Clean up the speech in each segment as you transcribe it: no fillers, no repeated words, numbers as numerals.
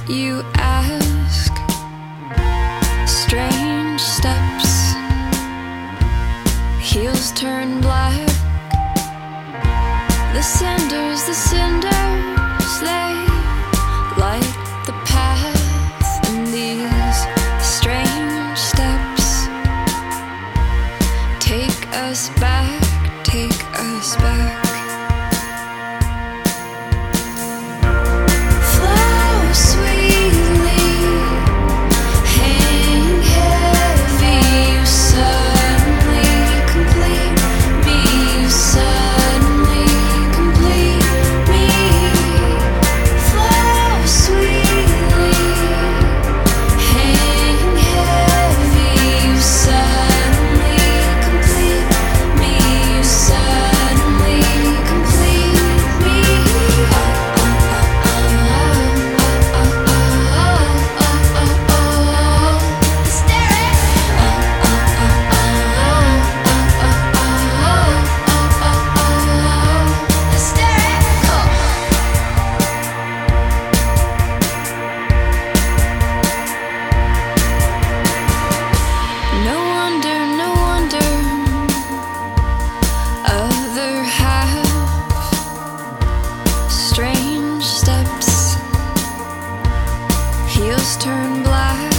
You ask, strange steps, heels turn black. The cinders, they light the path. And these strange steps take us back, take us back. Heels turn black.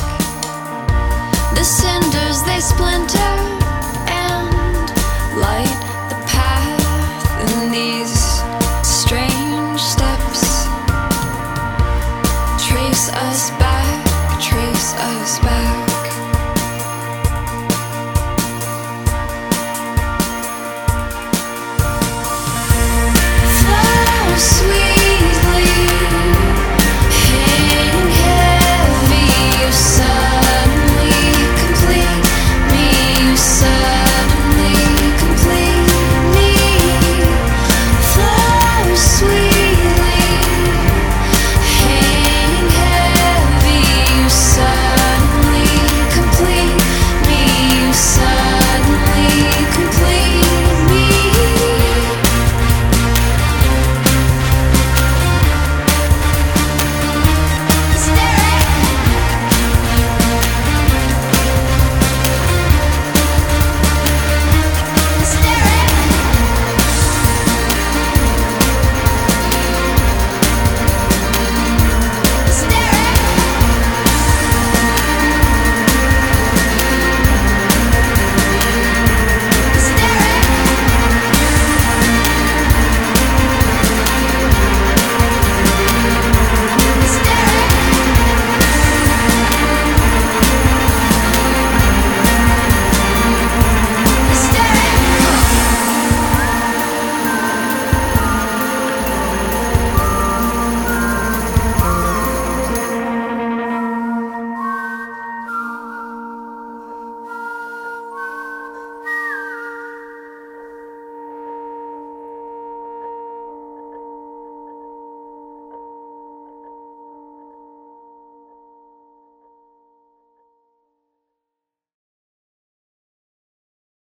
The cinders, they splinter and light the path. And these strange steps trace us back, trace us back.